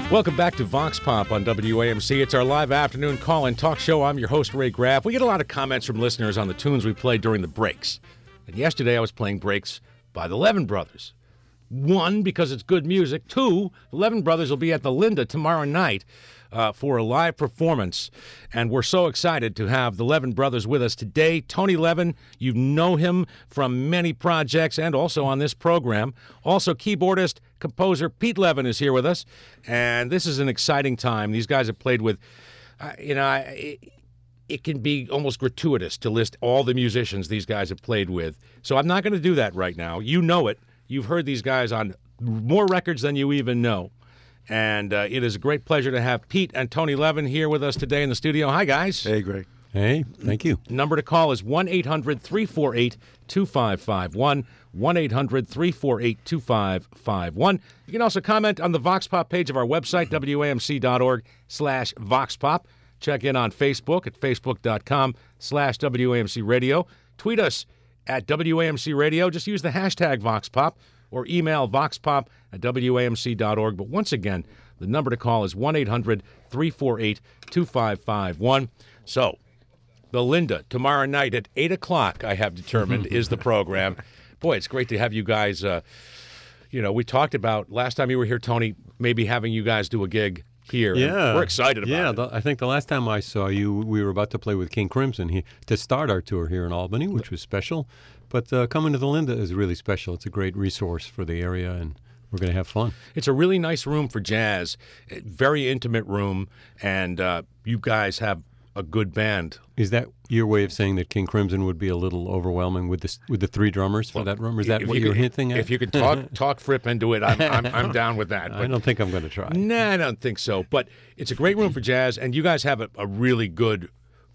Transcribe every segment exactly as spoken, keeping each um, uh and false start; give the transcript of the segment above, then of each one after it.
Welcome back to Vox Pop on W A M C. It's our live afternoon call-in talk show. I'm your host, Ray Graff. We get a lot of comments from listeners on the tunes we played during the breaks. And yesterday I was playing breaks by the Levin Brothers. One, because it's good music. Two, the Levin Brothers will be at the Linda tomorrow night uh, for a live performance. And we're so excited to have the Levin Brothers with us today. Tony Levin, you know him from many projects and also on this program. Also, keyboardist, composer Pete Levin is here with us. And this is an exciting time. These guys have played with, uh, you know, I, it, it can be almost gratuitous to list all the musicians these guys have played with. So I'm not going to do that right now. You know it. You've heard these guys on more records than you even know. And uh, it is a great pleasure to have Pete and Tony Levin here with us today in the studio. Hi, guys. Hey, Greg. Hey, thank you. Number to call is one eight hundred three four eight two five five one, one eight hundred three four eight two five five one. You can also comment on the Vox Pop page of our website, W A M C dot org slash Vox Pop. Check in on Facebook at facebook.com slash WAMC Radio. Tweet us at W A M C Radio. Just use the hashtag VoxPop or email voxpop at W A M C dot org. But once again, the number to call is one eight hundred three four eight two five five one. So, the Linda, tomorrow night at eight o'clock, I have determined, is the program. Boy, it's great to have you guys. Uh, you know, we talked about, last time you were here, Tony, maybe having you guys do a gig here. Yeah. We're excited about yeah, it. Yeah, I think the last time I saw you, we were about to play with King Crimson he, to start our tour here in Albany, which was special. But uh, coming to the Linda is really special. It's a great resource for the area, and we're going to have fun. It's a really nice room for jazz, very intimate room, and uh, you guys have a good band. Is that your way of saying that King Crimson would be a little overwhelming with the with the three drummers for Well, that room? Is that if what you you're could, hinting at? If you could talk talk Fripp into it, I'm I'm, I'm down with that. But, I don't think I'm going to try. Nah, I don't think so. But it's a great room for jazz, and you guys have a, a really good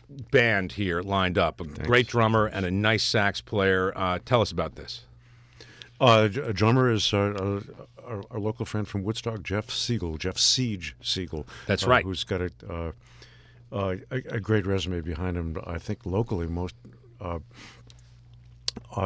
band here lined up. A Thanks. Great drummer and a nice sax player. Uh, tell us about this. Uh, a drummer is uh, our, our local friend from Woodstock, Jeff Siegel, Jeff Siege Siegel. That's uh, right. Who's got a, uh, uh, a a great resume behind him. I think locally most. Uh, uh,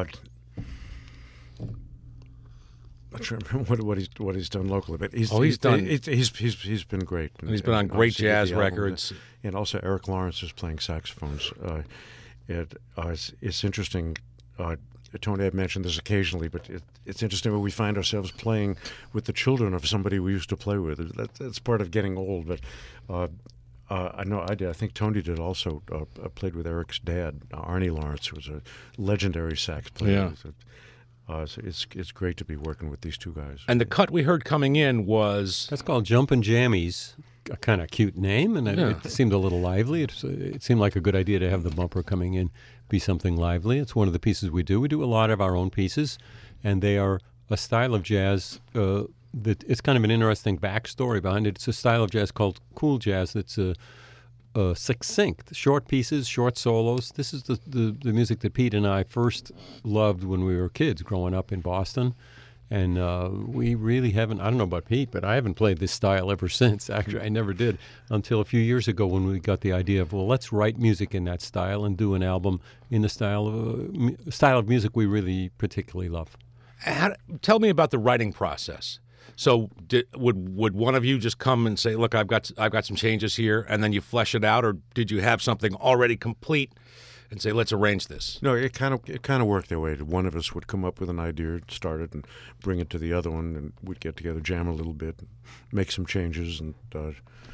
I'm not sure what what he's what he's done locally, but he's Oh, he's done- He's he's he's, he's been great. And he's been on great obviously jazz the album, records. and also Eric Lawrence is playing saxophones. Uh, it uh, it's, it's interesting. Uh, Tony had mentioned this occasionally, but it, it's interesting when we find ourselves playing with the children of somebody we used to play with. That, that's part of getting old. But uh, uh, I know I did. I think Tony did also. Uh, I played with Eric's dad, uh, Arnie Lawrence, who was a legendary sax player. Yeah. So, uh, so it's it's great to be working with these two guys. And the cut we heard coming in was That's called Jumpin' Jammies, a kind of cute name, and it, Yeah. it seemed a little lively. It, it seemed like a good idea to have the bumper coming in be something lively. It's one of the pieces we do. We do a lot of our own pieces, and they are a style of jazz uh, that it's kind of an interesting backstory behind it. It's a style of jazz called cool jazz that's a, a succinct, short pieces, short solos. This is the, the, the music that Pete and I first loved when we were kids growing up in Boston. And uh, we really haven't, I don't know about Pete, but I haven't played this style ever since. Actually, I never did until a few years ago when we got the idea of, well, let's write music in that style and do an album in the style of, uh, mu- style of music we really particularly love. How, tell me about the writing process. So, did, would would one of you just come and say, "Look, I've got I've got some changes here," and then you flesh it out, or did you have something already complete and say, "Let's arrange this"? No, it kind of it kind of worked that way. One of us would come up with an idea, start it, and bring it to the other one, and we'd get together, jam a little bit, make some changes, and uh,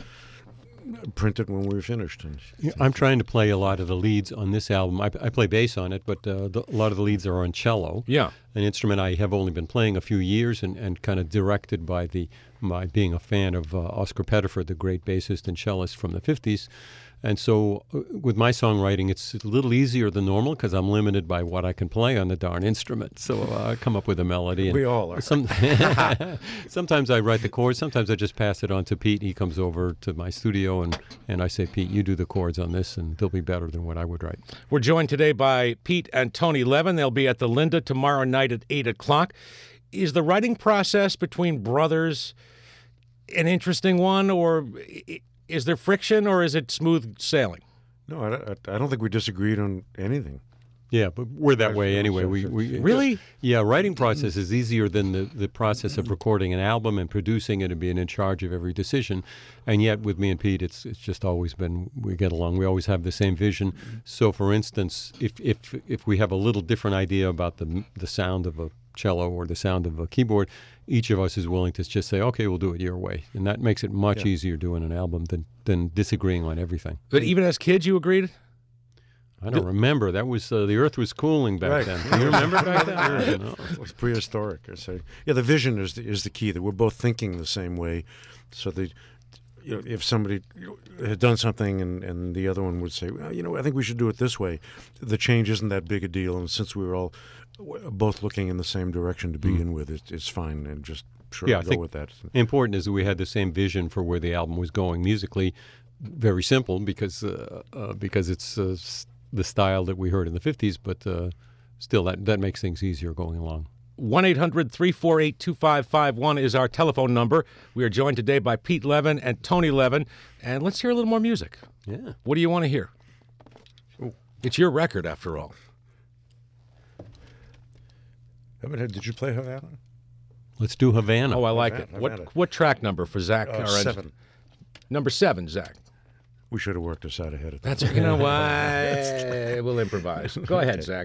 print it when we were finished. And Yeah, I'm trying to play a lot of the leads on this album. I, I play bass on it, but uh, the, a lot of the leads are on cello. Yeah. An instrument I have only been playing a few years and, and kind of directed by the my being a fan of uh, Oscar Pettiford, the great bassist and cellist from the fifties. And so uh, with my songwriting, it's a little easier than normal because I'm limited by what I can play on the darn instrument. So uh, I come up with a melody. And We all are. Some, sometimes I write the chords. Sometimes I just pass it on to Pete. He comes over to my studio, and, and I say, Pete, you do the chords on this, and they'll be better than what I would write. We're joined today by Pete and Tony Levin. They'll be at the Linda tomorrow night at eight o'clock. Is the writing process between brothers an interesting one, or is there friction, or is it smooth sailing? no, I, I, I don't think we disagreed on anything. Yeah, but we're that Right, way sure, anyway. sure, We, sure. we Really? Yeah, writing process is easier than the, the process of recording an album and producing it and being in charge of every decision. And yet, with me and Pete, it's it's just always been we get along. We always have the same vision. So, for instance, if if if we have a little different idea about the the sound of a cello or the sound of a keyboard, each of us is willing to just say, "Okay, we'll do it your way," and that makes it much Yeah. easier doing an album than than disagreeing on everything. But even as kids, you agreed? I don't remember. That was uh, the Earth was cooling back Right. then. Do you remember back then? I don't know. It's prehistoric. I say, yeah. The vision is the, is the key. That we're both thinking the same way. So that you know, if somebody you know, had done something and, and the other one would say, well, you know, I think we should do it this way. The change isn't that big a deal, and since we were all w- both looking in the same direction to begin with, it, it's fine, and just sure Yeah, I go think with that. important is that we had the same vision for where the album was going musically. Very simple because uh, uh, because it's uh, s- the style that we heard in the fifties, but uh, still that that makes things easier going along. one eight hundred three four eight two five five one is our telephone number. We are joined today by Pete Levin and Tony Levin. And let's hear a little more music. Yeah. What do you want to hear? It's your record, after all. Did you play Havana? Let's do Havana. Oh, I like Havana, it. What Havana. what track number for Zach? Uh, our eng- seven. Number seven, Zach. We should have worked this out ahead of time. That's you know why we'll improvise. Go ahead, Zach.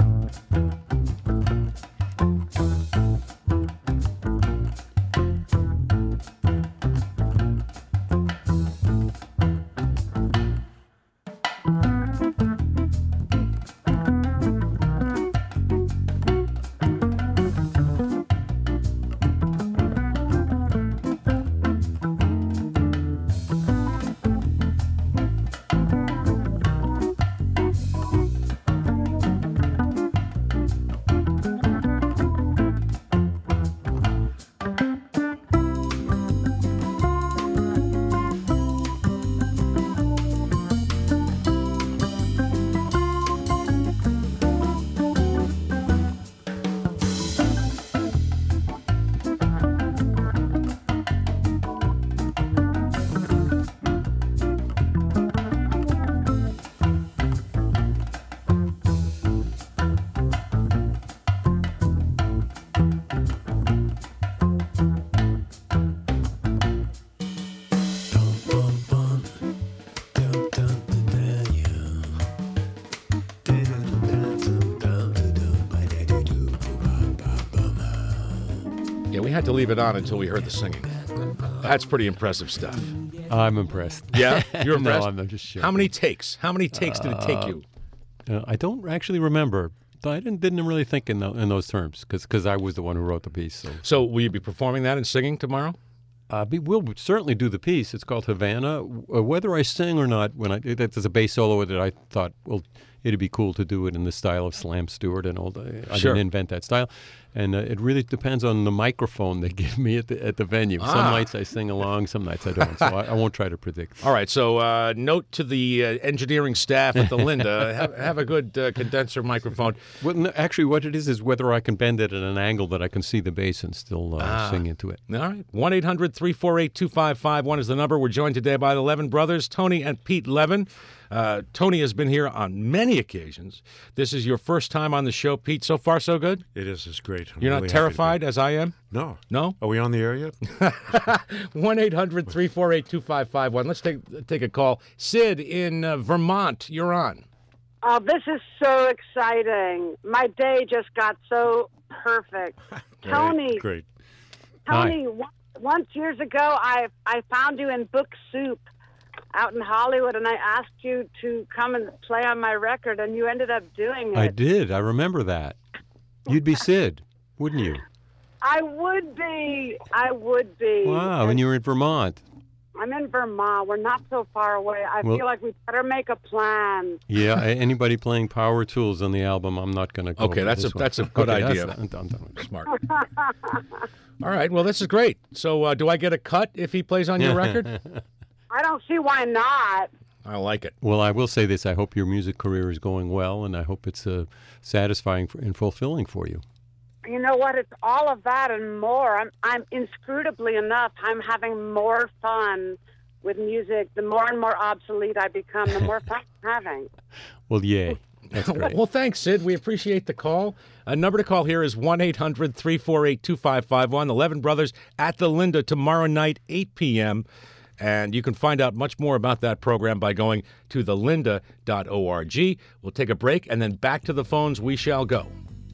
Yeah, we had to leave it on until we heard the singing. That's pretty impressive stuff. I'm impressed. Yeah? You're No, impressed? I'm not just joking. How many takes? How many takes did it take you? Uh, I don't actually remember. I didn't didn't really think in, the, in those terms because I was the one who wrote the piece. So. So will you be performing that and singing tomorrow? Uh, we will certainly do the piece. It's called Havana. Uh, whether I sing or not, when I that there's a bass solo with it, I thought, well, it'd be cool to do it in the style of Slam Stewart and all. The, I Sure. didn't invent that style, and uh, it really depends on the microphone they give me at the at the venue. Some Ah. nights I sing along, some nights I don't. So I, I won't try to predict. All right, so uh, note to the uh, engineering staff at the Linda, have, have a good uh, condenser microphone. Well, no, actually, what it is is whether I can bend it at an angle that I can see the bass and still uh, Ah. sing into it. All right, one eight hundred three four eight two five five one is the number. We're joined today by the Levin brothers, Tony and Pete Levin. Uh, Tony has been here on many occasions. This is your first time on the show, Pete. So far, so good? It is. It's great. I'm You're not really happy to be- terrified, as I am? No. No? Are we on the air yet? one eight hundred three four eight two five five one. Let's take take a call. Sid in uh, Vermont, you're on. Oh, this is so exciting. My day just got so perfect. Tony, Great. Tony, on- once years ago, I I found you in Book Soup out in Hollywood, and I asked you to come and play on my record, and you ended up doing it. I did. I remember that. You'd be Sid, wouldn't you? I would be. I would be. Wow, and you were in Vermont. I'm in Vermont. We're not so far away. I Well- feel like we better make a plan. Yeah, a- anybody playing power tools on the album, I'm not going to go. Okay, for that's this a- one. that's a good Okay, idea. that's- I'm done- I'm done with it. Smart. All right, well, this is great. So uh, do I get a cut if he plays on your record? I don't see why not. I like it. Well, I will say this: I hope your music career is going well, and I hope it's uh, satisfying for, and fulfilling for you. You know what? It's all of that and more. I'm, I'm inscrutably enough. I'm having more fun with music. The more and more obsolete I become, the more fun I'm having. Well, yay. That's great. Well, thanks, Sid. We appreciate the call. A number to call here is one eight hundred three four eight two five five one. The Levin Brothers at the Linda tomorrow night, eight p.m., and you can find out much more about that program by going to the linda dot org. We'll take a break, and then back to the phones we shall go.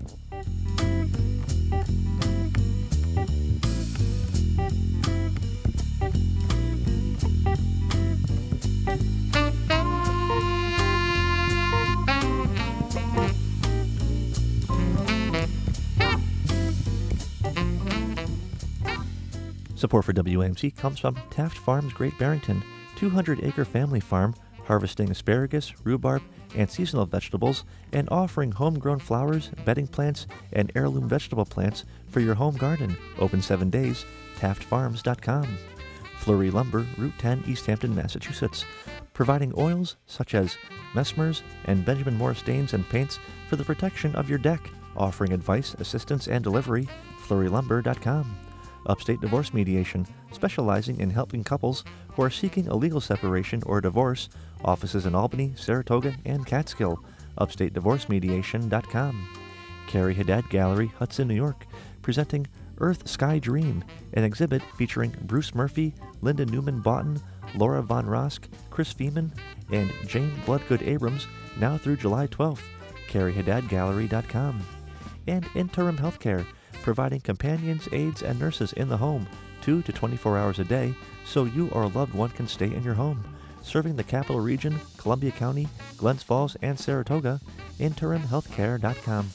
Support for W A M C comes from Taft Farms Great Barrington, two hundred acre family farm, harvesting asparagus, rhubarb, and seasonal vegetables, and offering homegrown flowers, bedding plants, and heirloom vegetable plants for your home garden. Open seven days, taft farms dot com. Fleury Lumber, Route ten, East Hampton, Massachusetts, providing oils such as Messmer's and Benjamin Moore stains and paints for the protection of your deck, offering advice, assistance, and delivery. fleury lumber dot com. Upstate Divorce Mediation, specializing in helping couples who are seeking a legal separation or divorce. Offices in Albany, Saratoga, and Catskill. upstate divorce mediation dot com. Carrie Haddad Gallery, Hudson, New York, presenting Earth Sky Dream, an exhibit featuring Bruce Murphy, Linda Newman Boughton, Laura Von Rosk, Chris Feeman, and Jane Bloodgood Abrams, now through July twelfth. carrie haddad gallery dot com. And Interim Healthcare, providing companions, aides, and nurses in the home, two to twenty-four hours a day, so you or a loved one can stay in your home. Serving the Capital Region, Columbia County, Glens Falls, and Saratoga. interim healthcare dot com.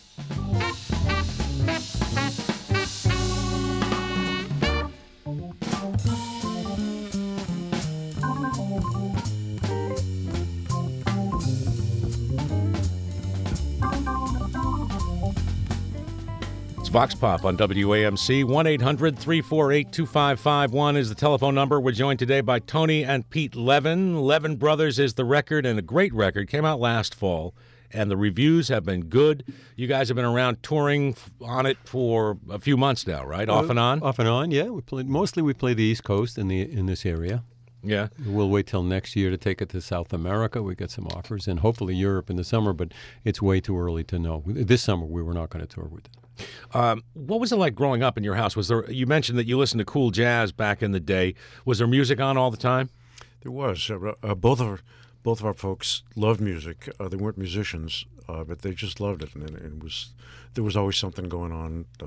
Vox Pop on W A M C. one eight hundred three four eight two five five one is the telephone number. We're joined today by Tony and Pete Levin. Levin Brothers is the record, and a great record. Came out last fall, and the reviews have been good. You guys have been around touring on it for a few months now, right? Off and on? Uh, off and on, yeah. We played, mostly we play the East Coast in the in this area. Yeah. We'll wait till next year to take it to South America. We got some offers, and hopefully Europe in the summer, but it's way too early to know. This summer we were not going to tour with it. Um, what was it like growing up in your house? Was there? You mentioned that you listened to cool jazz back in the day. Was there music on all the time? There was. Uh, uh, both of our both of our folks loved music. Uh, they weren't musicians, uh, but they just loved it, and, and it was there was always something going on. Uh,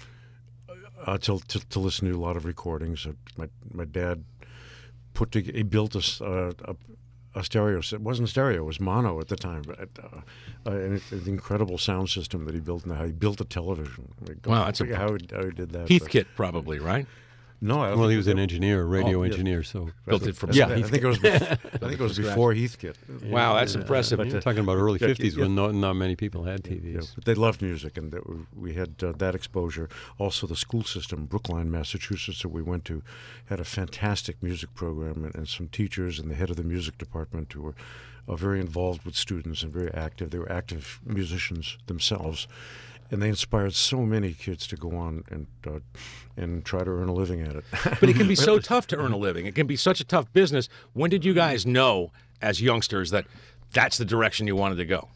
uh, to, to to listen to a lot of recordings. Uh, my my dad put to, he built a, uh, a a stereo. It wasn't stereo; it was mono at the time. But, uh, uh, and it, an incredible sound system that he built. And how he built a television. I mean, wow, that's a how he, how he did that. Heathkit, probably, right? No, I well, he was an engineer, a radio oh, yeah. engineer, so built it from yeah. I think it was. Before, I think it was before Heathkit. Wow, that's Yeah. impressive. But, You're talking about early yeah, fifties yeah. when not, not many people had T Vs. Yeah, but they loved music, and that we, we had uh, that exposure. Also, the school system, Brookline, Massachusetts, that we went to, had a fantastic music program, and, and some teachers and the head of the music department who were uh, very involved with students and very active. They were active musicians themselves. And they inspired so many kids to go on and uh, and try to earn a living at it. But it can be so tough to earn a living. It can be such a tough business. When did you guys know, as youngsters, that that's the direction you wanted to go?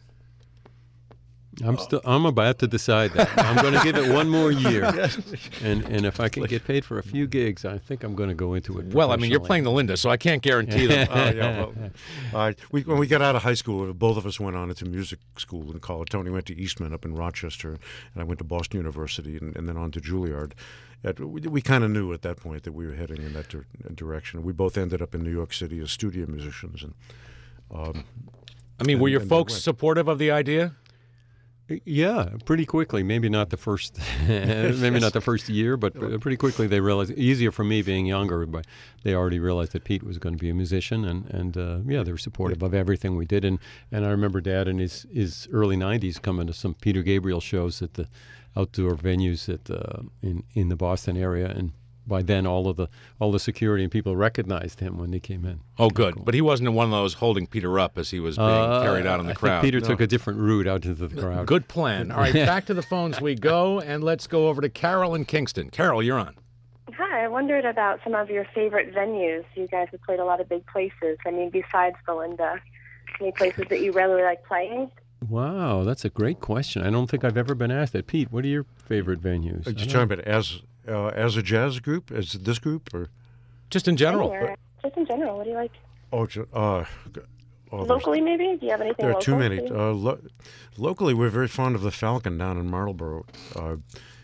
I'm still. I'm about to decide that. I'm going to give it one more year, and and if I can get paid for a few gigs, I think I'm going to go into it. Well, I mean, you're playing the Linda, so I can't guarantee them. Oh, yeah, well, uh, we, when we got out of high school, both of us went on into music school in college. Tony went to Eastman up in Rochester, and I went to Boston University, and, and then on to Juilliard. At, we we kind of knew at that point that we were heading in that dir- direction. We both ended up in New York City as studio musicians. And um, I mean, were and- your and folks went. supportive of the idea? Yeah, pretty quickly. Maybe not the first, maybe not the first year, but pretty quickly they realized. Easier for me being younger, but they already realized that Pete was going to be a musician, and and uh, yeah, they were supportive of everything we did. And and I remember Dad in his his early nineties coming to some Peter Gabriel shows at the outdoor venues at the, in in the Boston area, and by then all of the all the security and people recognized him when they came in. Oh, good. But he wasn't one of those holding Peter up as he was being Uh, carried out in the I crowd. think Peter took a different route out into the crowd. Good plan. All right, back to the phones we go, and let's go over to Carol in Kingston. Carol, you're on. Hi, I wondered about some of your favorite venues. You guys have played a lot of big places. I mean, besides the Linda, any places that you really like playing? Wow, that's a great question. I don't think I've ever been asked that. Pete, what are your favorite venues? Are you I don't- talking about as uh, as a jazz group, as this group, or Just in general. Anywhere. Just in general, what do you like? oh, ju- uh, g- oh there's- Locally, maybe? Do you have anything There are local? too many. that you- Uh, lo- locally, we're very fond of the Falcon down in Marlborough. Uh,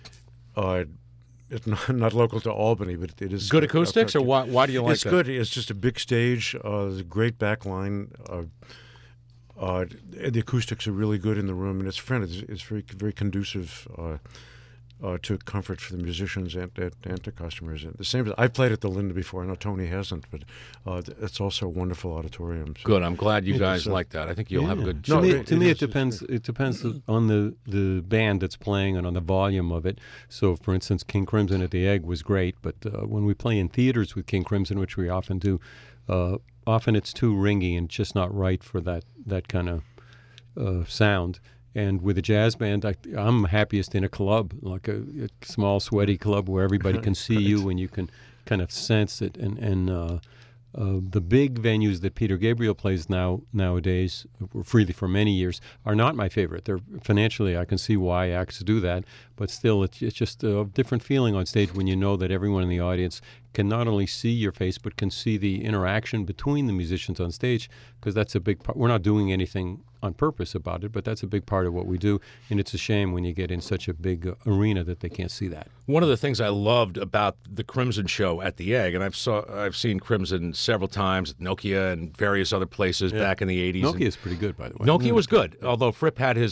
uh, it's not, not local to Albany, but it is Good uh, acoustics, or why, why do you like It's that? good. It's just a big stage. Uh, there's a great back line. Uh, uh, the acoustics are really good in the room, and it's friendly. It's, it's very very conducive uh, uh, to comfort for the musicians and, and, and to customers. And the same. I've played at the Linda before. I know Tony hasn't, but uh, it's also a wonderful auditorium. So Good. I'm glad you It's, guys uh, like that. I think you'll have a Yeah. good To show. me, it- to it me is, it it's depends. It depends on the the band that's playing and on the volume of it. So, for instance, King Crimson at the Egg was great, but uh, when we play in theaters with King Crimson, which we often do, uh, often it's too ringy and just not right for that that kind of uh, sound. And with a jazz band, I, I'm happiest in a club, like a, a small, sweaty club where everybody can see you and you can kind of sense it. And, and uh, uh, the big venues that Peter Gabriel plays now nowadays, or freely for many years, are not my favorite. They're financially, I can see why acts do that, but still, it's, it's just a different feeling on stage when you know that everyone in the audience can not only see your face, but can see the interaction between the musicians on stage, because that's a big part. We're not doing anything on purpose about it, but that's a big part of what we do, and it's a shame when you get in such a big uh, arena that they can't see that. One of the things I loved about the Crimson show at the Egg, and I've saw I've seen Crimson several times at Nokia and various other places back in the eighties. Nokia is pretty good, by the way. Nokia was good, although Fripp had his,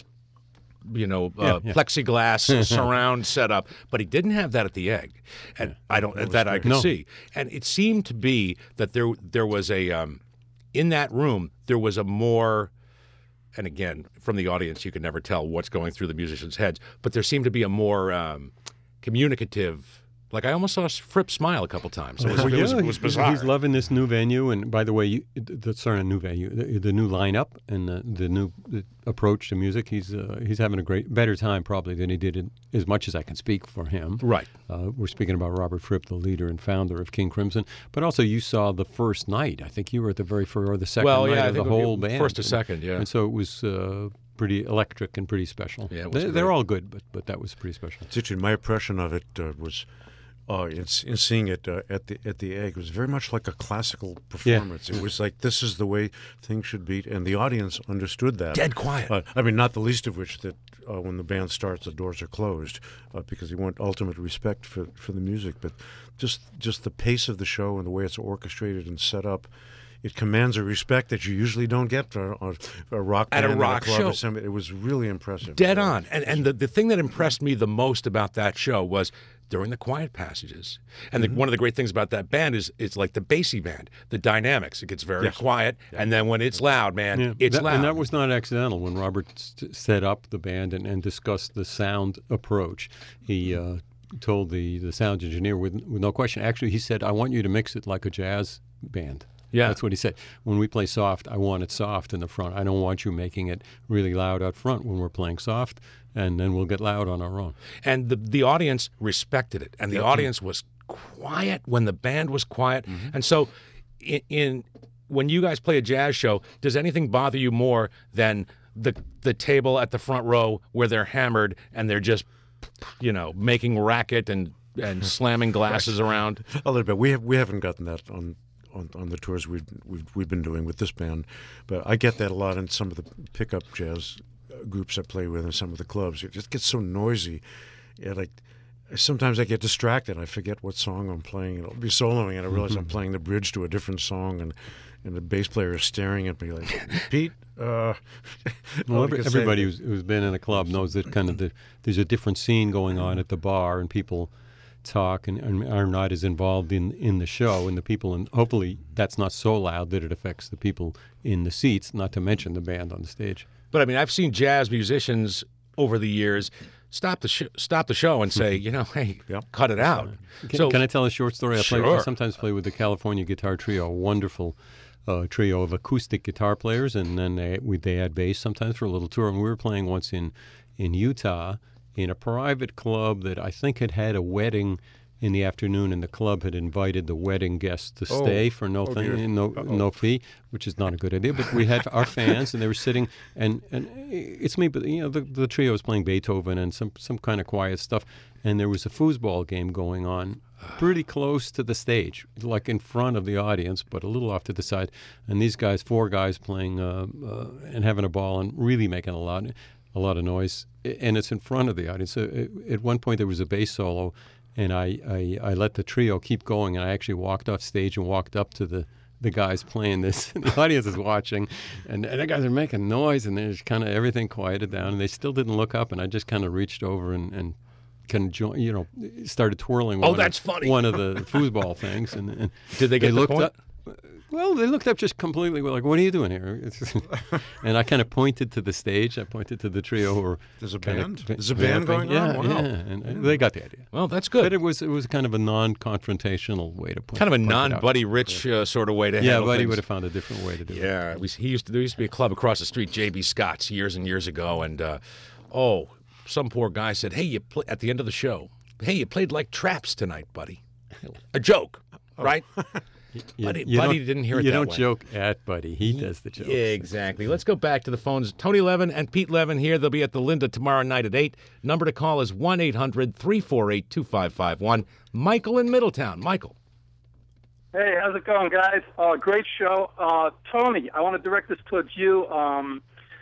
you know, uh, Yeah, yeah. plexiglass surround setup, but he didn't have that at the Egg, and I don't that I could No. see. And it seemed to be that there there was a um, in that room there was a more. And again, from the audience, you can never tell what's going through the musicians' heads, but there seemed to be a more um, communicative. Like I almost saw Fripp smile a couple times. It was, Well, it was, yeah, it was he's- bizarre. He's loving this new venue, and by the way, you, the, sorry, a new venue, the, the new lineup and the, the new the approach to music. He's uh, he's having a great, better time probably than he did in, as much as I can speak for him. Right. Uh, we're speaking about Robert Fripp, the leader and founder of King Crimson, but also you saw the first night. I think you were at the very first or the second Well, night yeah, I of the think it- whole band. first or And- second, yeah. And so it was uh, pretty electric and pretty special. Yeah, it was they, they're great. all good, but but that was pretty special. It's interesting. My impression of it uh, was, uh, in, s- in seeing it uh, at the at the Egg, was very much like a classical performance. It was like this is the way things should be, and the audience understood that. Dead quiet. Uh, I mean, not the least of which that uh, when the band starts, the doors are closed uh, because they want ultimate respect for for the music. But just just the pace of the show and the way it's orchestrated and set up. It commands a respect that you usually don't get for a, a rock At a band rock club show. Or something. It was really impressive. Dead on. And and the, the thing that impressed me the most about that show was during the quiet passages. And the, one of the great things about that band is it's like the bassy band, the dynamics. It gets very Yes. quiet, and then when it's loud, man, Yeah, it's that- loud. And that was not accidental. When Robert st- set up the band and, and discussed the sound approach, he uh, told the, the sound engineer with, with no question. Actually, he said, I want you to mix it like a jazz band. Yeah. That's what he said. When we play soft, I want it soft in the front. I don't want you making it really loud out front when we're playing soft, and then we'll get loud on our own. and the the audience respected it, and the audience was quiet when the band was quiet. And so, in, in when you guys play a jazz show, does anything bother you more than the the table at the front row where they're hammered and they're just, you know, making racket and and slamming glasses around? A little bit. We have we haven't gotten that on, on, on the tours we've, we've we've been doing with this band, but I get that a lot in some of the pickup jazz uh, groups I play with in some of the clubs. It just gets so noisy, yeah, like. Sometimes I get distracted. I forget what song I'm playing. I'll be soloing, and I realize I'm playing the bridge to a different song, and, and the bass player is staring at me like, "Pete." Uh, Well, all I every, can say- everybody who's, who's been in a club knows that kind of the, there's a different scene going on at the bar, and people talk and, and are not as involved in, in the show, and the people, and hopefully that's not so loud that it affects the people in the seats, not to mention the band on the stage. But I mean, I've seen jazz musicians over the years stop the sh- stop the show and say, you know, hey, Yep. cut it out. Can, so can I tell a short story? I, play, I Sure. sometimes play with the California Guitar Trio, a wonderful uh, trio of acoustic guitar players, and then they, we, they add bass sometimes for a little tour. And we were playing once in, in Utah in a private club that I think had had a wedding in the afternoon, and the club had invited the wedding guests to Oh. stay for no Oh, thing, dear. no Uh-oh. no fee, which is not a good idea. But we had our fans, and they were sitting, and, and it's me, but you know the, the trio was playing Beethoven and some some kind of quiet stuff, and there was a foosball game going on pretty close to the stage, like in front of the audience, but a little off to the side. And these guys, four guys playing uh, uh, and having a ball and really making a lot, a lot of noise. And it's in front of the audience. So it, at one point, there was a bass solo, and I, I, I let the trio keep going, and I actually walked off stage and walked up to the, the guys playing this. And the audience is watching, and, and the guys are making noise, and there's kind of everything quieted down, and they still didn't look up, and I just kind of reached over and, and can join, you know, started twirling. Oh, one that's of, funny. One of the foosball things, and, and Did they get the looked point? up. Well, they looked up just completely like, "What are you doing here?" It's- and I kind of pointed to the stage. I pointed to the trio. Who were There's a kinda- band? There's a band going yeah, on? Wow. Yeah, and, and they got the idea. Well, that's But good. it was it was kind of a non-confrontational way to point. Kind of a point it out. non-Buddy Rich uh, sort of way to Yeah, handle Buddy things. would have found a different way to do it. Yeah, we, he used to, there used to be a club across the street, J B Scott's, years and years ago, and uh, oh, some poor guy said, "Hey, you play at the end of the show. Hey, you played like Traps tonight, buddy." A joke, right? You- Buddy- you Buddy don't- didn't hear it You that don't way. joke at Buddy. He does the joke. Exactly. Let's go back to the phones. Tony Levin and Pete Levin here. They'll be at the Linda tomorrow night at eight. Number to call is one eight hundred three four eight two five five one. Michael in Middletown. Michael. Hey, how's it going, guys? Uh, great show. Uh, Tony, I want to direct this towards you. Um,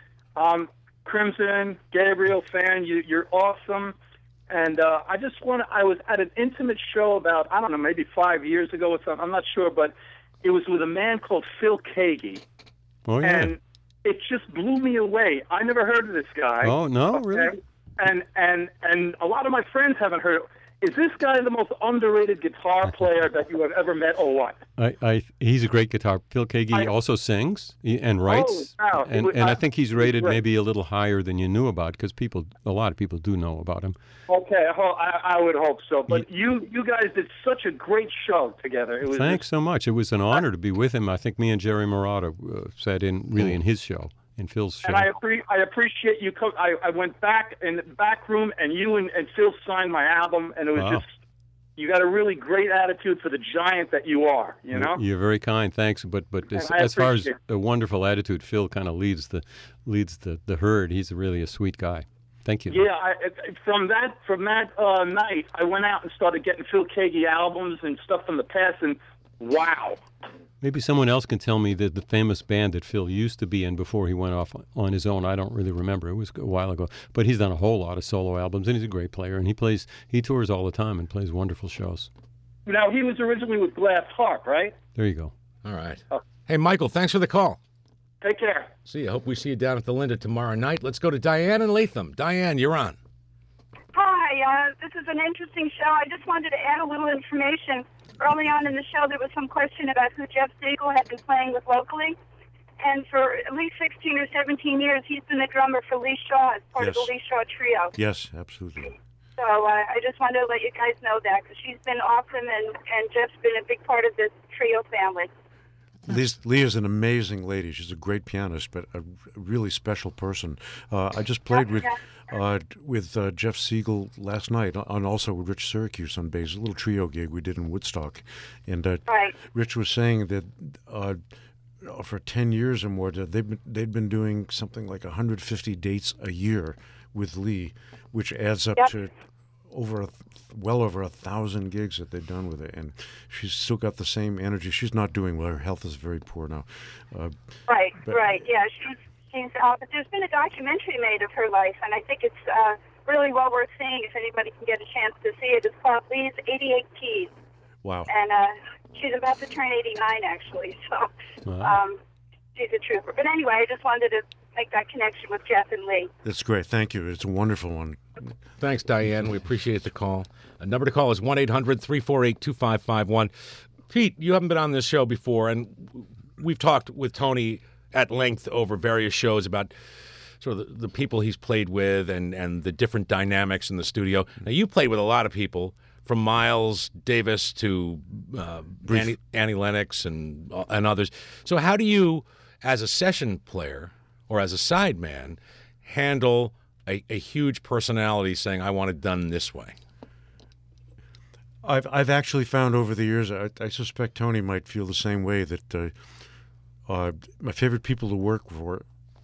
um, Crimson, Gabriel fan, you, you're awesome. And uh, I just want to, I was at an intimate show about, I don't know, maybe five years ago or something. I'm not sure, but it was with a man called Phil Kagi. Oh yeah. And it just blew me away. I never heard of this guy. Oh no, really? And, and, and, and a lot of my friends haven't heard of Is this guy the most underrated guitar player that you have ever met, or what? I, I, he's a great guitar. Phil Kagi I- also sings he- and writes, Oh, wow. and, He was- and I uh, think he's he was rated great. maybe a little higher than you knew about because people, a lot of people do know about him. Okay, I, ho- I, I would hope so. But you, you guys did such a great show together. It was Thanks so much. It was an honor to be with him. I think me and Jerry Murata uh, sat in really in his show, in Phil's show. And I, appre- I appreciate you. Co- I, I went back in the back room, and you and, and Phil signed my album, and it was Wow. just, you got a really great attitude for the giant that you are, you know? You're very kind, thanks. But but as, I as far as appreciate a wonderful attitude, Phil kind of leads the leads the, the herd. He's really a sweet guy. Thank you. Yeah, I, it- from that from that uh, night, I went out and started getting Phil Kagi albums and stuff from the past, and wow. Maybe someone else can tell me the, the famous band that Phil used to be in before he went off on his own. I don't really remember. It was a while ago. But he's done a whole lot of solo albums, and he's a great player. And he plays, he tours all the time and plays wonderful shows. Now, he was originally with Glass Harp, right? There you go. All right. Oh. Hey, Michael, thanks for the call. Take care. See you. Hope we see you down at the Linda tomorrow night. Let's go to Diane and Latham. Diane, you're on. Hi, uh, this is an interesting show. I just wanted to add a little information. Early on in the show, there was some question about who Jeff Siegel had been playing with locally. And for at least sixteen or seventeen years, he's been the drummer for Lee Shaw as part of Yes. the Lee Shaw Trio. Yes, absolutely. So uh, I just wanted to let you guys know that because she's been awesome and, and Jeff's been a big part of this trio family. Lee's, Lee is an amazing lady. She's a great pianist, but a r- really special person. Uh, I just played with uh, with uh, Jeff Siegel last night, and also with Rich Syracuse on bass, a little trio gig we did in Woodstock. And uh, Right. Rich was saying that uh, for ten years or more, that they've been, they'd been doing something like one hundred fifty dates a year with Lee, which adds up Yep. to over a th- well over a thousand gigs that they've done with it, and she's still got the same energy. She's not doing well. Her health is very poor now. Uh, Right, But- right. Yeah, she's she's. Uh, but there's been a documentary made of her life, and I think it's uh, really well worth seeing if anybody can get a chance to see it. It's called Lee's eighty-eight Keys, wow. and uh, she's about to turn eighty-nine actually. So Wow. um, she's a trooper. But anyway, I just wanted to make that connection with Jeff and Lee. That's great. Thank you. It's a wonderful one. Thanks, Diane. We appreciate the call. A number to call is one eight hundred three four eight two five five one. Pete, you haven't been on this show before, and we've talked with Tony at length over various shows about sort of the, the people he's played with and, and the different dynamics in the studio. Now, you played with a lot of people, from Miles Davis to uh, Annie, Annie Lennox and, and others. So how do you, as a session player or as a sideman, handle a, a huge personality saying, I want it done this way? I've I've actually found over the years, I, I suspect Tony might feel the same way, that uh, uh, my favorite people to work for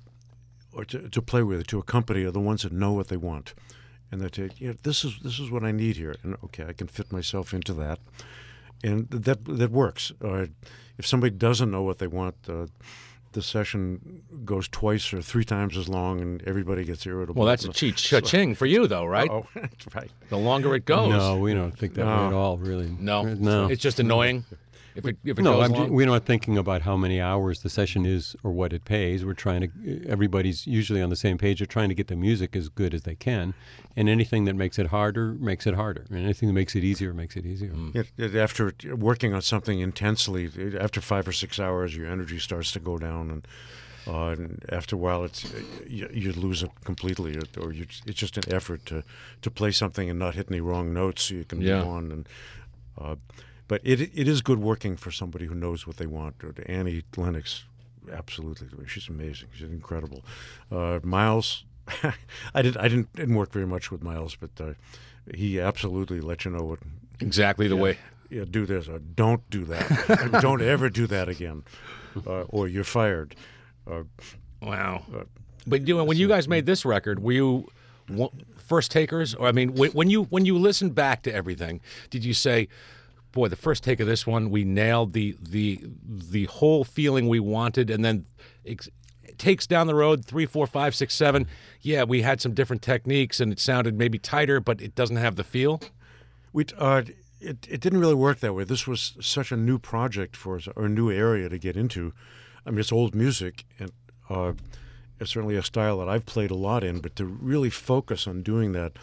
or to, to play with, to accompany, are the ones that know what they want. And that uh, you know, this is this is what I need here. And okay, I can fit myself into that. And that that works. Uh, if somebody doesn't know what they want, uh, the session goes twice or three times as long, and everybody gets irritable. Well, that's a cheat cha-ching for you, though, right? Oh, that's right. The longer it goes. No, we don't think that way No. at all, really. No. No. It's just annoying if it, if it No, goes I'm, long. we're not thinking about how many hours the session is or what it pays. We're trying to, everybody's usually on the same page. They're trying to get the music as good as they can. And anything that makes it harder, makes it harder. And anything that makes it easier, makes it easier. It, it, after working on something intensely, it, after five or six hours, your energy starts to go down, and, uh, and after a while, it's you, you lose it completely, or, or you, it's just an effort to, to play something and not hit any wrong notes so you can Yeah. move on. And uh, but it it is good working for somebody who knows what they want. Or Annie Lennox, absolutely, she's amazing. She's incredible. Uh, Miles, I did I didn't didn't work very much with Miles, but uh, he absolutely let you know what. Exactly the yeah, way. Yeah, do this. Or don't do that. Don't ever do that again, uh, or you're fired. Uh, Wow. uh, But you know, when you guys made this record, were you one- first takers? Or I mean, when, when you when you listened back to everything, did you say, "Boy, the first take of this one, we nailed the the the whole feeling we wanted," and then ex- takes down the road three, four, five, six, seven. Yeah, we had some different techniques, and it sounded maybe tighter, but it doesn't have the feel. we uh, it it didn't really work that way. This was such a new project for us, or a new area to get into. I mean, it's old music, and uh, it's certainly a style that I've played a lot in. But to really focus on doing that,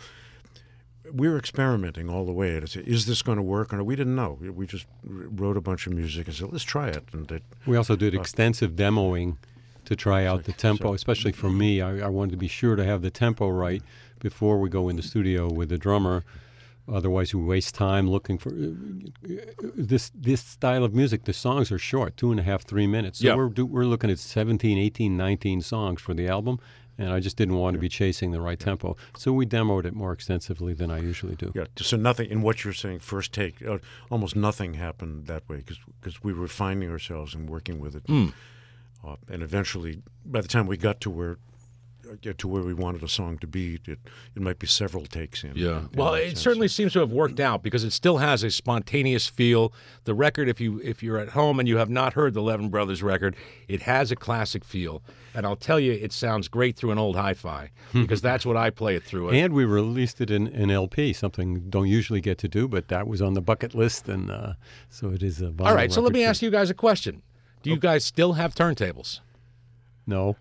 we were experimenting all the way. To say, is this going to work? And we didn't know. We just wrote a bunch of music and said, let's try it. And it, We also did extensive demoing to try out the tempo, especially for me. I, I wanted to be sure to have the tempo right before we go in the studio with the drummer. Otherwise, we waste time looking for uh, this this style of music. The songs are short, two and a half, three minutes. So Yeah. we're do, we're looking at seventeen, eighteen, nineteen songs for the album, and I just didn't want to be chasing the right tempo. So we demoed it more extensively than I usually do. yeah, so nothing in what you're saying. First take, uh, almost nothing happened that way because we were finding ourselves and working with it. Mm. Uh, and eventually, by the time we got to where uh, get to where we wanted a song to be, it it might be several takes in. Yeah. in Well, that it sense. certainly seems to have worked out because it still has a spontaneous feel. The record, if you if you're at home and you have not heard the Levin Brothers record, it has a classic feel. And I'll tell you, it sounds great through an old hi-fi because that's what I play it through. And we released it in an L P, something don't usually get to do, but that was on the bucket list, and uh, so it is a vinyl All right, so let record me too. ask you guys a question. Do you guys still have turntables? No.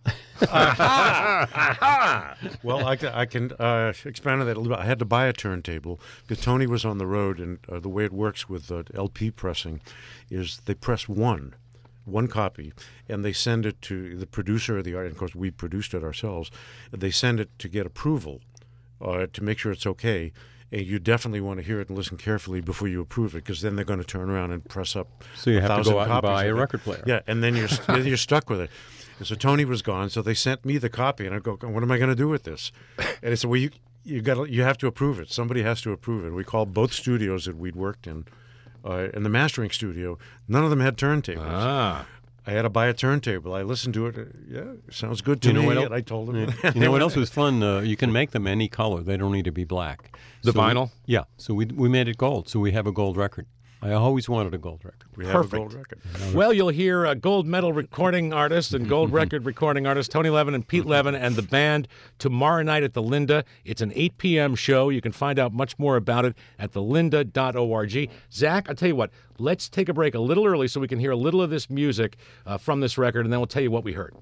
Well, I, ca- I can uh, expand on that a little bit. I had to buy a turntable because Tony was on the road, and uh, the way it works with uh, L P pressing is they press one, one copy, and they send it to the producer of the art. And of course, we produced it ourselves. They send it to get approval uh, to make sure it's okay. And you definitely want to hear it and listen carefully before you approve it, because then they're going to turn around and press up. So you a have to thousand go out and copies buy of a it. record player. Yeah, and then you're st- you're stuck with it. And so Tony was gone, so they sent me the copy, and I go, "What am I going to do with this?" And they said, "Well, you you got you have to approve it. Somebody has to approve it." We called both studios that we'd worked in, uh, in the mastering studio. None of them had turntables. Ah. I had to buy a turntable. I listened to it. Uh, yeah, it sounds good to You know me. what el- And I told them. Yeah. You know what else was fun? Uh, you can make them any color. They don't need to be black. The So we- vinyl? yeah. So we we made it gold. So we have a gold record. I always wanted a gold record. We have Perfect. a gold record. Well, you'll hear a gold medal recording artist and gold record recording artist Tony Levin and Pete Levin and the band tomorrow night at the Linda. It's an eight p.m. show. You can find out much more about it at the linda dot org. Zach, I'll tell you what, let's take a break a little early so we can hear a little of this music uh, from this record, and then we'll tell you what we heard.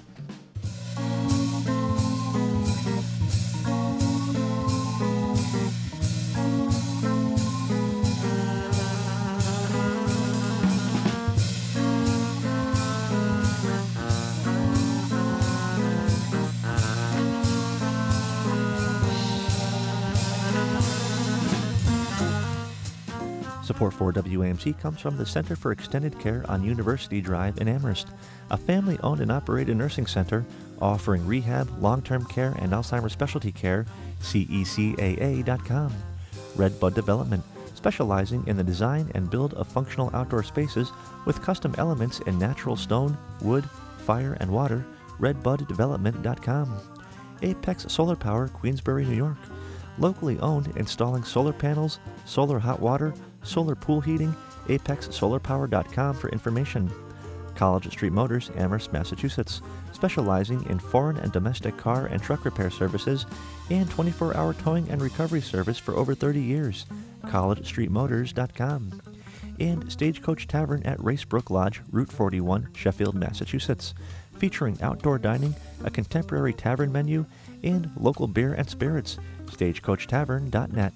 Support for W A M C comes from the Center for Extended Care on University Drive in Amherst, a family-owned and operated nursing center offering rehab, long-term care, and Alzheimer's specialty care. C E C A A dot com. Redbud Development, specializing in the design and build of functional outdoor spaces with custom elements in natural stone, wood, fire, and water. red bud development dot com. Apex Solar Power, Queensbury, New York. Locally owned, installing solar panels, solar hot water, solar pool heating. apex solar power dot com for information. College Street Motors, Amherst, Massachusetts, specializing in foreign and domestic car and truck repair services and twenty-four hour towing and recovery service for over thirty years. college street motors dot com. And Stagecoach Tavern at Racebrook Lodge, Route forty-one, Sheffield, Massachusetts, featuring outdoor dining, a contemporary tavern menu, and local beer and spirits. stagecoach tavern dot net.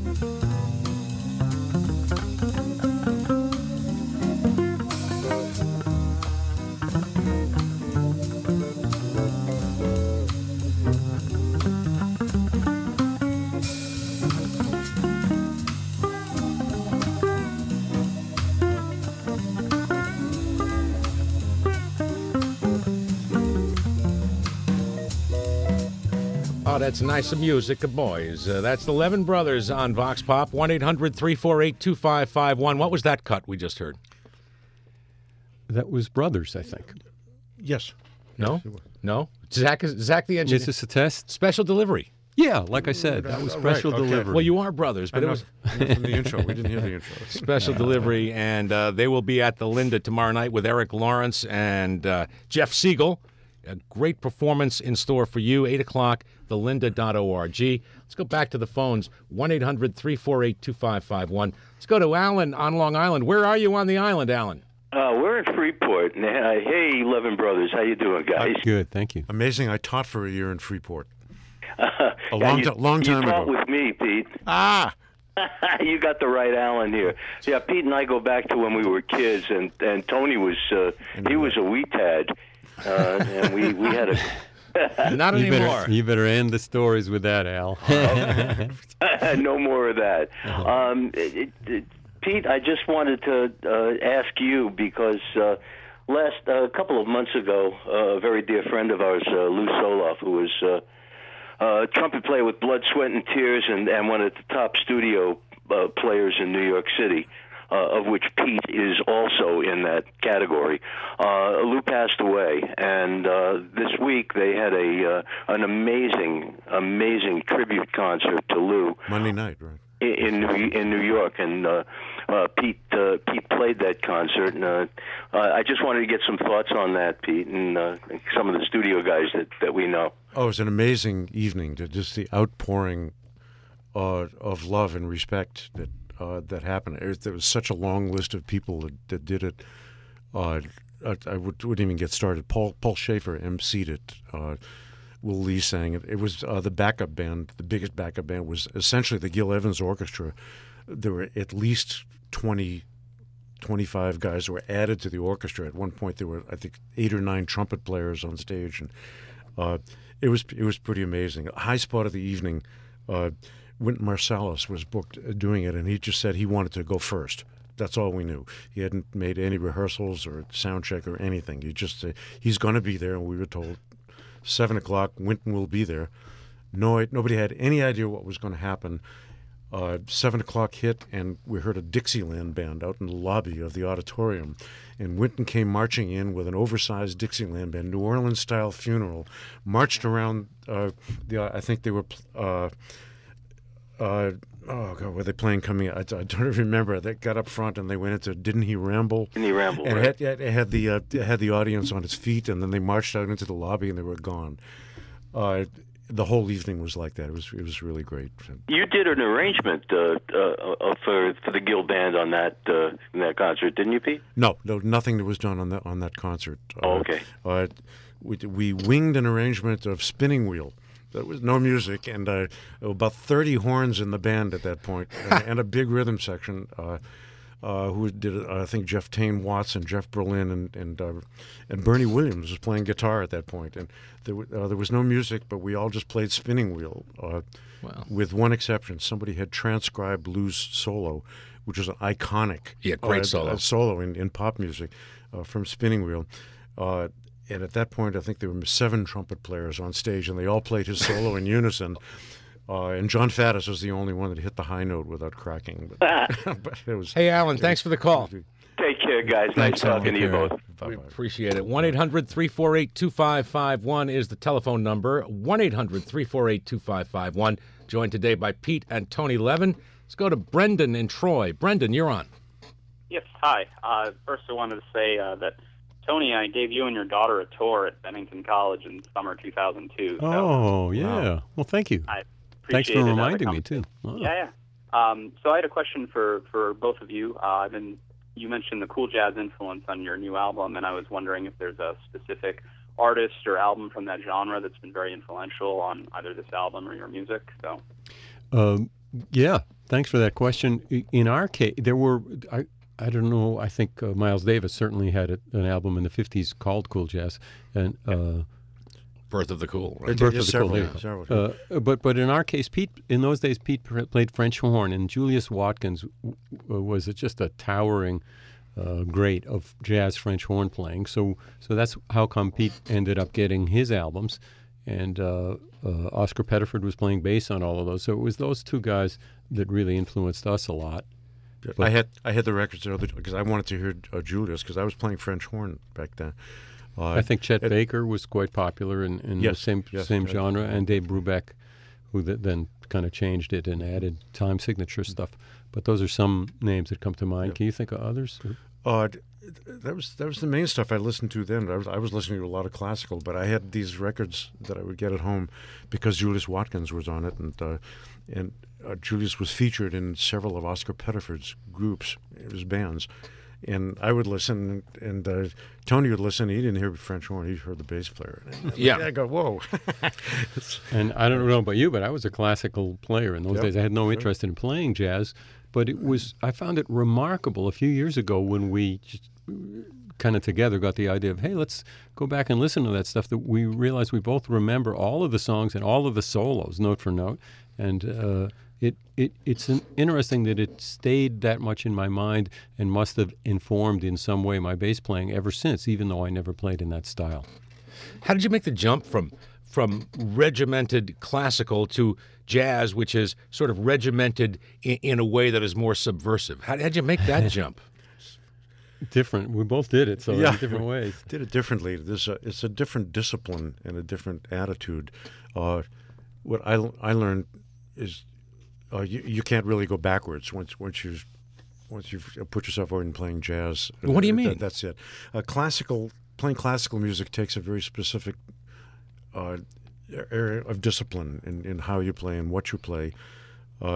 Oh, that's nice music, boys. Uh, that's the Levin Brothers on Vox Pop. one eight hundred three four eight two five five one. What was that cut we just heard? That was Brothers, I think. Yes. No? No? Zach, is, Zach the engineer. Is this a test? Special delivery. Yeah, like I said, that was Oh, special right, okay. delivery. Well, you are brothers, but I it know, was I know from the intro. We didn't hear the intro. special delivery, and uh, they will be at the Linda tomorrow night with Eric Lawrence and uh, Jeff Siegel. A great performance in store for you, eight o'clock, the linda dot org. Let's go back to the phones, one eight hundred three four eight two five five one. Let's go to Alan on Long Island. Where are you on the island, Alan? Uh, we're in Freeport. And, uh, hey, Levin Brothers, how you doing, guys? Good, thank you. Amazing. I taught for a year in Freeport. Uh, A long, you, ti- long time you taught ago. with me, Pete. Ah! You got the right Alan here. Yeah, Pete and I go back to when we were kids, and, and Tony was uh, he was a wee tad, uh, and we, we had a Not You anymore. better, you better end the stories with that, Al. no more of that. Um, it, it, Pete, I just wanted to uh, ask you because uh, last a uh, couple of months ago, uh, a very dear friend of ours, uh, Lou Soloff, who was uh, uh, trumpet player with blood, sweat, and tears, and, and one of the top studio uh, players in New York City, uh, of which Pete is also in that category. Uh, Lou passed away, and uh, this week they had a uh, an amazing, amazing tribute concert to Lou. Monday night, right? In New, in New York, and uh, uh, Pete uh, Pete played that concert, and uh, uh, I just wanted to get some thoughts on that, Pete, and uh, some of the studio guys that, that we know. Oh, it was an amazing evening. To just the outpouring uh, of love and respect that uh, that happened. It, there was such a long list of people that, that did it. Uh, I, I would, wouldn't even get started. Paul Paul Schaefer emceed it. Uh, Will Lee sang it. It was uh, the backup band. The biggest backup band was essentially the Gil Evans Orchestra. There were at least twenty, twenty-five guys who were added to the orchestra. At one point, there were, I think, eight or nine trumpet players on stage, and uh, it was it was pretty amazing. A high spot of the evening, uh, Wynton Marsalis was booked uh, doing it, and he just said he wanted to go first. That's all we knew. He hadn't made any rehearsals or sound check or anything. He just said he's going to be there, and we were told seven o'clock, Wynton will be there. No, nobody had any idea what was going to happen. Uh, seven o'clock hit, and we heard a Dixieland band out in the lobby of the auditorium. And Wynton came marching in with an oversized Dixieland band, New Orleans-style funeral, marched around uh, the. I think they were. Uh, uh, oh God, were they playing coming? I, I don't remember. They got up front and they went into "Didn't He Ramble?" Didn't He Ramble? And right? had, had the uh, had the audience on its feet, and then they marched out into the lobby and they were gone. Uh, the whole evening was like that. It was it was really great. You did an arrangement uh, uh, for for the Gil Band on that uh, in that concert, didn't you, Pete? No, no, nothing that was done on that on that concert. Oh, Uh, okay. Uh, we we winged an arrangement of Spinning Wheel. There was no music, and uh, about thirty horns in the band at that point, and, and a big rhythm section. Uh, uh, who did it? I think Jeff Tane Watts and Jeff Berlin and and uh, and Bernie Williams was playing guitar at that point, and there w- uh, there was no music, but we all just played Spinning Wheel. Uh, Wow. With one exception, somebody had transcribed Lou's solo, which was an iconic Yeah, great uh, solo. uh, solo in, in pop music uh, from Spinning Wheel. Uh, and at that point, I think there were seven trumpet players on stage, and they all played his solo in unison. Uh, and John Faddis was the only one that hit the high note without cracking. But, but it was. Hey, Alan, thanks for the call. Take care, guys. Thanks, nice talking Alan. to you both. We appreciate it. one eight hundred three four eight two five five one is the telephone number. one eight hundred three four eight two five five one. Joined today by Pete and Tony Levin. Let's go to Brendan in Troy. Brendan, you're on. Yes, hi. Uh, first, I wanted to say uh, that, Tony, I gave you and your daughter a tour at Bennington College in summer two thousand two. So, Oh, yeah. Wow. Well, thank you. I Thanks for appreciated that reminding me, conversation. too. Wow. Yeah, yeah. Um, so I had a question for, for both of you. Uh, I've been, you mentioned the cool jazz influence on your new album, and I was wondering if there's a specific artist or album from that genre that's been very influential on either this album or your music. So, Um, yeah, thanks for that question. I- In our case, there were, I, I don't know, I think uh, Miles Davis certainly had a, an album in the fifties called Cool Jazz. and uh, Birth of the Cool. Right? Birth Yes, of the Cool. several, there yeah, you several. go. Uh, but, but in our case, Pete, in those days, Pete pr- played French horn, and Julius Watkins w- w- was just a towering uh, great of jazz French horn playing. So, so that's how come Pete ended up getting his albums. And uh, uh, Oscar Pettiford was playing bass on all of those. So it was those two guys that really influenced us a lot. I had I had the records there because I wanted to hear uh, Julius because I was playing French horn back then. Uh, I think Chet it- Baker was quite popular in, in Yes, the same yes, same yes. genre, and Dave Brubeck, who th- then kind of changed it and added time signature stuff. But those are some names that come to mind. Can you think of others? Uh, d- that was that was the main stuff I listened to then. I was I was listening to a lot of classical, but I had these records that I would get at home because Julius Watkins was on it, and uh, and uh, Julius was featured in several of Oscar Pettiford's groups, his bands, and I would listen, and uh, Tony would listen. He didn't hear French horn; he heard the bass player. And Yeah. I go, whoa. And I don't know about you, but I was a classical player in those Yep, days. I had no sure. interest in playing jazz, but it was I found it remarkable a few years ago when we just kind of together got the idea of, hey, let's go back and listen to that stuff, that we realized we both remember all of the songs and all of the solos, note for note. And uh, it, it it's an interesting that it stayed that much in my mind and must have informed in some way my bass playing ever since, even though I never played in that style. How did you make the jump from from regimented classical to jazz, which is sort of regimented in, in a way that is more subversive? How did you make that jump? Different. We both did it, so in different ways. Did it differently. There's a, it's a different discipline and a different attitude. Uh, what I, I learned is uh, you, you can't really go backwards once once you once you've put yourself out in playing jazz. What do you That- mean? that's it. Uh, classical playing classical music takes a very specific uh, area of discipline in, in how you play and what you play. Uh,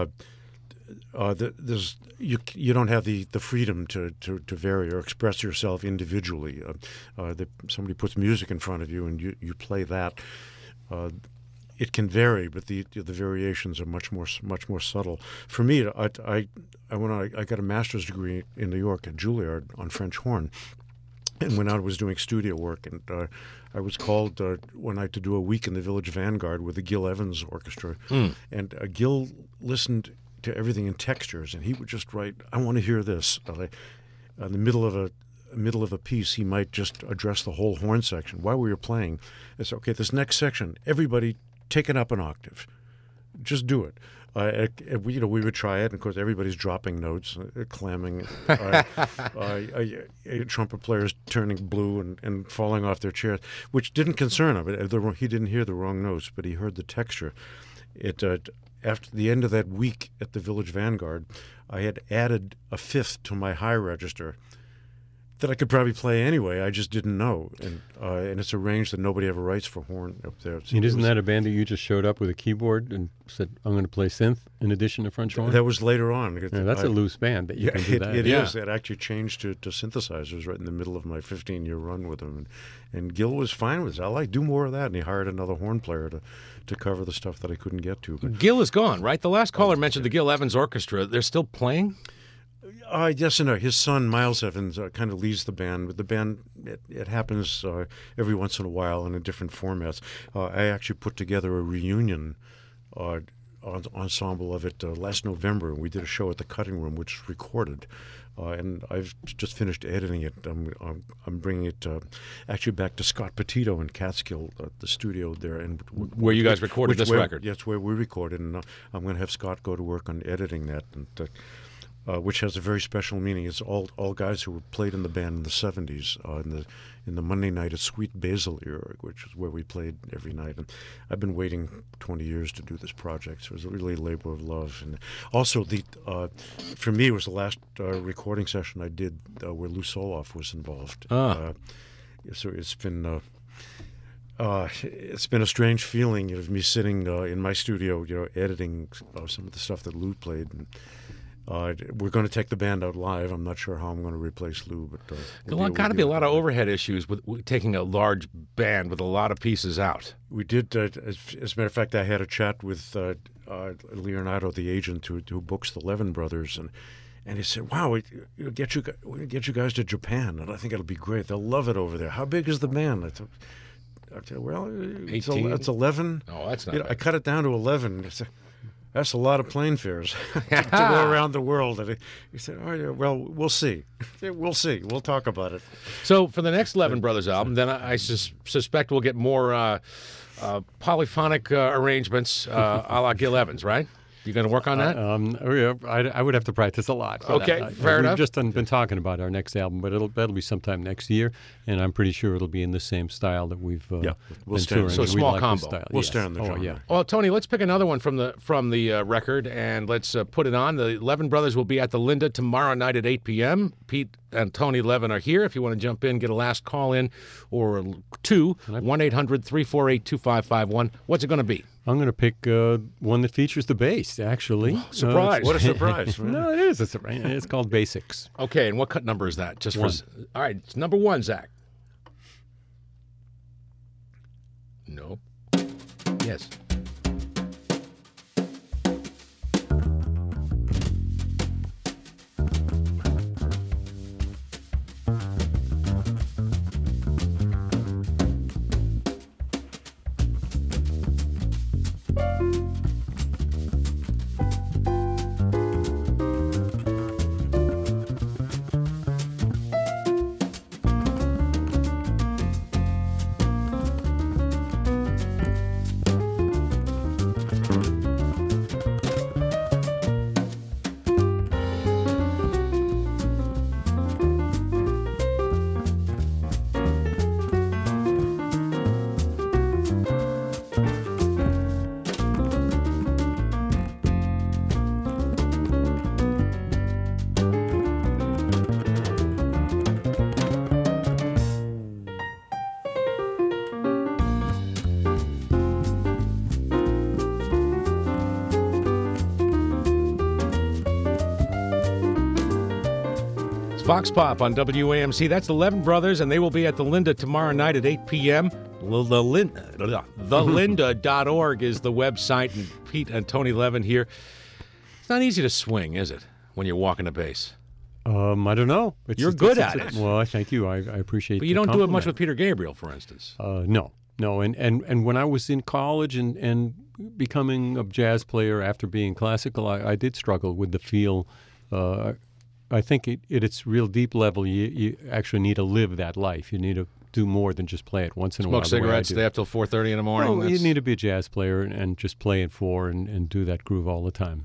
uh, th- there's you you don't have the, the freedom to, to, to vary or express yourself individually. Uh, uh, the, somebody puts music in front of you and you, you play that. Uh, it can vary, but the the variations are much more much more subtle. For me, I I, I went on, I got a master's degree in New York at Juilliard on French horn, and when I was doing studio work, and uh, I was called uh, one night to do a week in the Village Vanguard with the Gil Evans Orchestra, Mm. and uh, Gil listened to everything in textures, and he would just write, "I want to hear this." Uh, like, in the middle of a middle of a piece, he might just address the whole horn section while we were playing. It's okay. This next section, everybody take it up an octave. Just do it. Uh, uh, we, you know, we would try it, and of course, everybody's dropping notes, uh, clamming. Uh, uh, uh, uh, trumpet players turning blue and, and falling off their chairs, which didn't concern him. It, the, he didn't hear the wrong notes, but he heard the texture. It uh, after the end of that week at the Village Vanguard, I had added a fifth to my high register that I could probably play anyway. I just didn't know, and uh, and it's a range that nobody ever writes for horn up there. So And it isn't was- that a band that you just showed up with a keyboard and said, I'm going to play synth in addition to French horn? That was later on. Yeah, that's I- a loose band that you yeah, can do it, that. It Yeah. is. It actually changed to, to synthesizers right in the middle of my fifteen-year run with them. And, and Gil was fine with it. I like, do more of that. And he hired another horn player to, to cover the stuff that I couldn't get to. But, Gil is gone, right? The last caller mentioned the Gil Evans Orchestra. They're still playing? Uh, yes and no. His son, Miles Evans, uh, kind of leads the band. But the band, it, it happens uh, every once in a while and in different formats. Uh, I actually put together a reunion uh, en- ensemble of it uh, last November, and we did a show at the Cutting Room, which is recorded. Uh, and I've just finished editing it. I'm I'm, I'm bringing it uh, actually back to Scott Petito in Catskill, uh, the studio there, and w- Where you guys which- recorded which this where- record. That's where we recorded, and uh, I'm going to have Scott go to work on editing that, and uh, uh, which has a very special meaning. It's all all guys who played in the band in the seventies, uh, in the in the Monday night at Sweet Basil era, which is where we played every night. And I've been waiting twenty years to do this project, so it was really a labor of love. And also, the uh, for me, it was the last uh, recording session I did uh, where Lou Soloff was involved. Ah. Uh, so it's been. Uh, Uh, it's been a strange feeling of me sitting uh, in my studio, you know, editing uh, some of the stuff that Lou played. And, uh, we're going to take the band out live. I'm not sure how I'm going to replace Lou, but uh, we'll There's deal- got to we'll be a deal lot with of it. overhead issues with, with taking a large band with a lot of pieces out. We did. Uh, as, as a matter of fact, I had a chat with uh, uh, Leonardo, the agent who who books the Levin Brothers, and. And he said, "Wow, we, we'll get you, gu- we'll get you guys to Japan, and I think it'll be great. They'll love it over there. How big is the band?" I thought, I said, "Well, it's, eighteen? el- it's eleven. Oh, that's not You know, bad. I cut it down to eleven. I said, that's a lot of plane fares to, to go around the world." And he, he said, "Oh yeah, well, we'll see. We'll see. We'll talk about it." So for the next Levin Brothers album, then I, I sus- suspect we'll get more uh, uh, polyphonic uh, arrangements uh, a la Gil Evans, right? You going to work on that? Uh, um, oh, yeah, I, I would have to practice a lot. For Okay, that. I- fair we've enough. just done, been talking about our next album, but it'll that'll be sometime next year, and I'm pretty sure it'll be in the same style that we've uh, Yeah, we'll been stay on touring. the- So and we small like combo. this style. We'll yes. stay on the Oh genre. yeah. Well, Tony, let's pick another one from the from the uh, record, and let's uh, put it on. The Levin Brothers will be at the Linda tomorrow night at eight p.m. Pete and Tony Levin are here. If you want to jump in, get a last call in, or two, one eight hundred three four eight two five five one. What's it going to be? I'm going to pick uh, one that features the bass. Actually, Uh, surprise. What a surprise! man. no, it is a surprise. It's called Basics. Okay, and what cut number is that? Just One. for all right, it's number one, Zach. Nope. Yes. Vox Pop on W A M C. That's the Levin Brothers, and they will be at the Linda tomorrow night at eight p.m. L- The, Lin- the linda dot org is the website, and Pete and Tony Levin here. It's not easy to swing, is it, when you're walking a bass? Um, I don't know. It's, You're it's- good it's- at it's- it. Well, I thank you. I, I appreciate. But you the don't do it much with compliment. Peter Gabriel, for instance. Uh, no, no, and, and and when I was in college and, and becoming a jazz player after being classical, I, I did struggle with the feel. Uh, I think it, at its real deep level, you, you actually need to live that life. You need to do more than just play it once in a while. Smoke the way I cigarettes, do. stay up till four thirty in the morning. Well, you That's- need to be a jazz player and, and just play it for and, and do that groove all the time.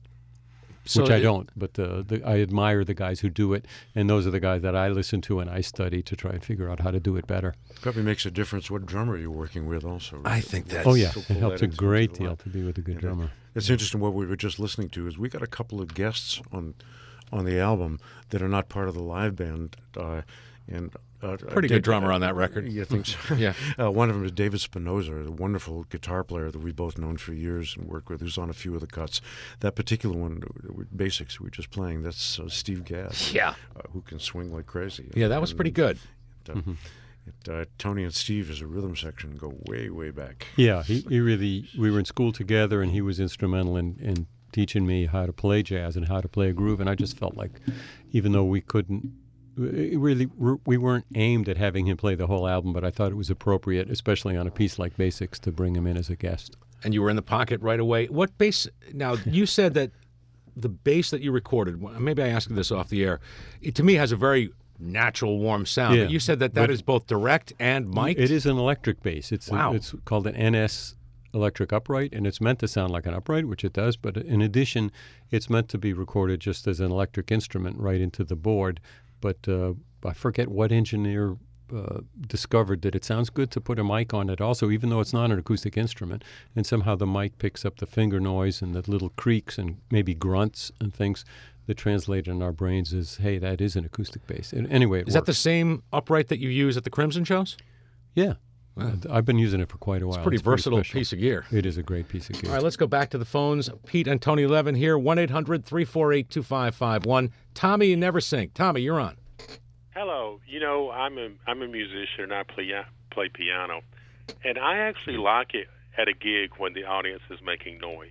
So Which I it- don't, but uh, the, I admire the guys who do it, and those are the guys that I listen to and I study to try and figure out how to do it better. Probably makes a difference what drummer you're working with, also. Right? I think that's... Oh yeah, So it pull helps that a into great it a deal lot. to be with a good Yeah. drummer. It's interesting. What we were just listening to is we got a couple of guests on on the album that are not part of the live band, uh, and uh, Pretty uh, good drummer on that record. You think so? Yeah. Uh, one of them is David Spinoza, a wonderful guitar player that we've both known for years and worked with, who's on a few of the cuts. That particular one, uh, Basics, we were just playing, that's uh, Steve Gadd. Yeah. Uh, who can swing like crazy. Yeah, that was And, pretty good. uh, it, uh, Tony and Steve as a rhythm section go way, way back. Yeah, he, he really. We were in school together, and he was instrumental in, in teaching me how to play jazz and how to play a groove. And I just felt like, even though we couldn't, it really, we weren't aimed at having him play the whole album, but I thought it was appropriate, especially on a piece like Basics, to bring him in as a guest. and you were in the pocket right away. What bass? Now, you said that the bass that you recorded, maybe I asked you this off the air, it to me has a very natural, warm sound. Yeah. But you said that that But- is both direct and mic'd? It is an electric bass. It's Wow. a, it's called an N S electric upright, and it's meant to sound like an upright, which it does. But in addition, it's meant to be recorded just as an electric instrument right into the board. But uh, I forget what engineer uh, discovered that it sounds good to put a mic on it also, even though it's not an acoustic instrument. And somehow the mic picks up the finger noise and the little creaks and maybe grunts and things that translate in our brains as, hey, that is an acoustic bass. And anyway, it Is that works. the same upright that you use at the Crimson shows? Yeah. Uh, I've been using it for quite a while. It's a pretty versatile special. piece of gear. It is a great piece of gear. All right, let's go back to the phones. Pete and Tony Levin here, one eight hundred three four eight two five five one. Tommy in Neversink. Tommy, you're on. Hello. You know, I'm a I'm a musician and I play play piano, and I actually like it at a gig when the audience is making noise.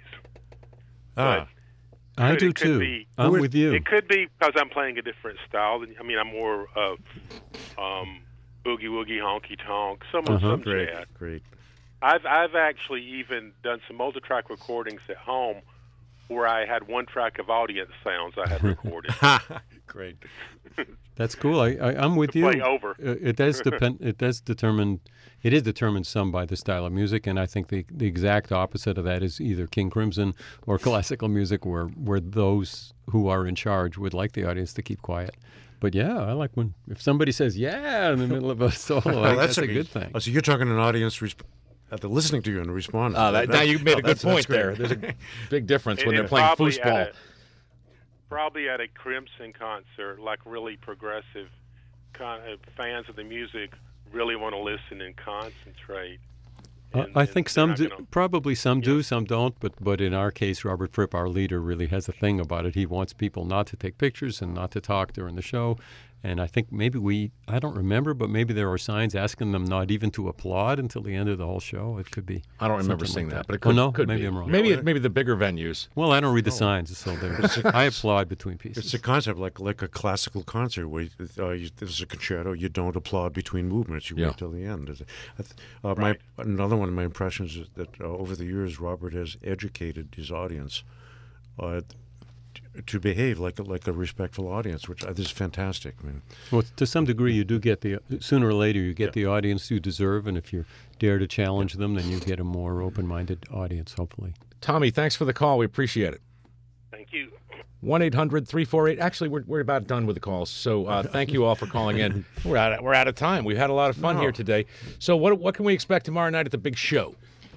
Ah, I Could- do it could too. be- I'm with you. It could be because I'm playing a different style. than- I mean, I'm more of um, boogie woogie, honky tonk, some Uh-huh. some great, jazz. great. I've I've actually even done some multi-track recordings at home where I had one track of audience sounds I had recorded. Great. That's cool. I, I I'm with To you. play over. Uh, it does depend. It does determine. It is determined some by the style of music, and I think the the exact opposite of that is either King Crimson or classical music, where where those who are in charge would like the audience to keep quiet. But yeah, I like when if somebody says "yeah" in the middle of a solo. Well, I- that's, a good thing. Oh, so you're talking to an audience resp- uh, they're listening to you and responding. Uh, that, now you made oh, a good that's- that's point there. great. There's a big difference when And they're it playing probably foosball. at a- Probably at a Crimson concert, like really progressive kind of fans of the music really want to listen and concentrate. Uh, And- I and think they're some not do, gonna- probably some do, some don't. But but in our case, Robert Fripp, our leader, really has a thing about it. He wants people not to take pictures and not to talk during the show. And I think maybe we, I don't remember, but maybe there are signs asking them not even to applaud until the end of the whole show. It could be. I don't remember something seeing like that, but it Oh, could, no? could maybe be. I'm wrong. Maybe maybe the bigger venues. Well, I don't read the signs, so there. I applaud between pieces. It's a concept like like a classical concert where you, uh, you, there's a concerto. You don't applaud between movements. You Yeah. wait till the end. Is it- I th- Uh, my another one of my impressions is that uh, over the years, Robert has educated his audience uh, t- to behave like a, like a respectful audience, which uh, this is fantastic. I mean, Well, to some degree, you do get the sooner or later you get the audience you deserve, and if you dare to challenge them, then you get a more open-minded audience, hopefully. Tommy, thanks for the call. We appreciate it. Thank you. one eight hundred three four eight. Actually, we're, we're about done with the calls. So uh, thank you all for calling in. We're out, of, we're out of time. We've had a lot of fun No. here today. So what what can we expect tomorrow night at the big show?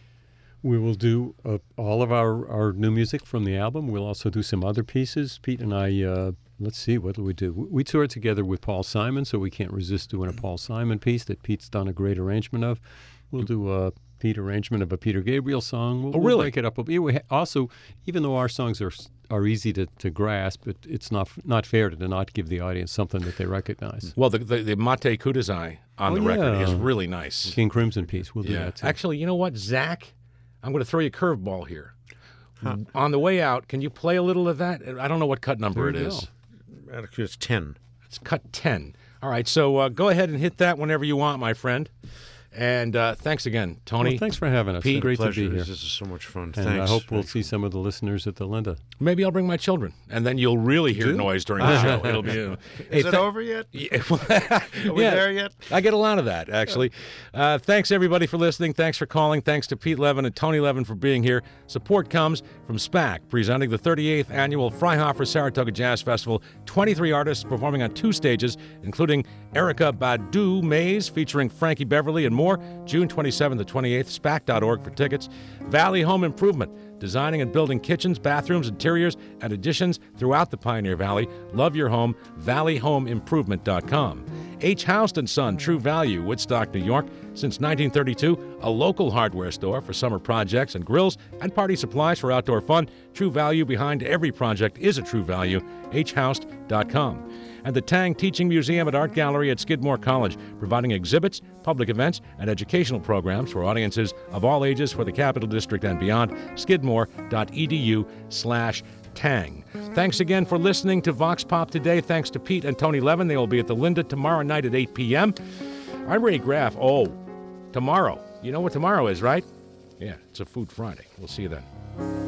We will do uh, all of our, our new music from the album. We'll also do some other pieces. Pete and I, uh, let's see, what do we do? We, we toured together with Paul Simon, so we can't resist doing a Paul Simon piece that Pete's done a great arrangement of. We'll do a Pete arrangement of a Peter Gabriel song. We'll, Oh, we'll really? break it up. We we ha- also, even though our songs are are easy to, to grasp, it, it's not not fair to not give the audience something that they recognize. Well, the the, the Mate Kudasai on Oh, the record is yeah. really nice. King Crimson piece, we'll do Yeah. that too. Actually, you know what, Zach? I'm going to throw you a curveball here. On the way out, can you play a little of that? I don't know what cut number There it you is. actually, it's ten. It's cut ten. All right, so uh, go ahead and hit that whenever you want, my friend. And uh, thanks again, Tony. Well, thanks for having us. Pete, Great Pleasure. to be here. This is so much fun. And Thanks. I hope we'll Thanks. see some of the listeners at the Linda. Maybe I'll bring my children, and then you'll really hear Do? noise during the show. It'll be. Uh, hey, Is it th- over yet? Yeah, Are we there yet? I get a lot of that, actually. Uh, thanks, everybody, for listening. Thanks for calling. Thanks to Pete Levin and Tony Levin for being here. Support comes from SPAC, presenting the thirty-eighth Annual Freihofer Saratoga Jazz Festival. twenty-three artists performing on two stages, including Erica Badu Mays featuring Frankie Beverly and more. June twenty-seventh to twenty-eighth, spac dot org for tickets. Valley Home Improvement, designing and building kitchens, bathrooms, interiors, and additions throughout the Pioneer Valley. Love your home, valley home improvement dot com. H. Housed and Son, True Value, Woodstock, New York. Since nineteen thirty-two, a local hardware store for summer projects and grills and party supplies for outdoor fun. True Value behind every project is a True Value, h housed dot com. And the Tang Teaching Museum and Art Gallery at Skidmore College, providing exhibits, public events, and educational programs for audiences of all ages for the Capital District and beyond. skidmore dot e d u slash Tang. Thanks again for listening to Vox Pop today. Thanks to Pete and Tony Levin. They will be at the Linda tomorrow night at eight p.m. I'm Ray Graff. Oh, tomorrow. You know what tomorrow is, right? Yeah, it's a Food Friday. We'll see you then.